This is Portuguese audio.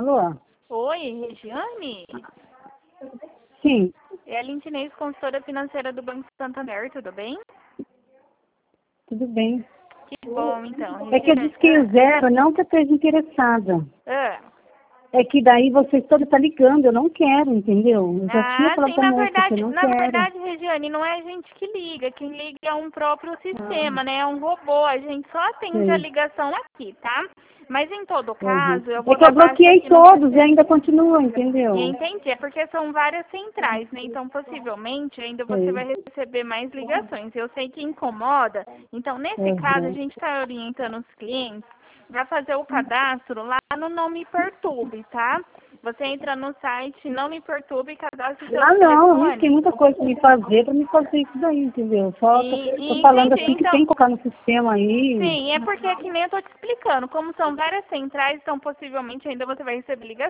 Alô? Oi, Regiane? Sim, É a Lintinez, consultora financeira do Banco Santander, tudo bem? tudo bem. Que bom, então. É que eu disse que o zero, não que eu esteja interessada. Ah, É que daí vocês todos estão ligando, eu não quero, entendeu? Eu já tinha falado sim, pra moça que eu não na quero. verdade, Regiane, não é a gente que liga, quem liga é um próprio sistema, né? É um robô, a gente só atende a Sei. ligação aqui, tá? Mas em todo Uhum. caso, eu É vou que eu dar baixa bloqueei aqui no todos e sistema. ainda continua, E entendeu? entendi, é porque são várias centrais, né? Então, possivelmente, ainda você Sei. vai receber mais ligações. Eu sei que incomoda, então, nesse caso, a Uhum. gente está orientando os clientes a fazer o cadastro lá no Não Me Perturbe, tá? Você entra no site Não Me Perturbe e cadastra o seu Ah, não tem telefone. muita coisa pra me fazer isso daí, entendeu? Só tô falando Entendi. assim que tem Então, que colocar no sistema aí. sim, é porque é que nem eu tô te explicando. Como são várias centrais, então possivelmente ainda você vai receber ligações.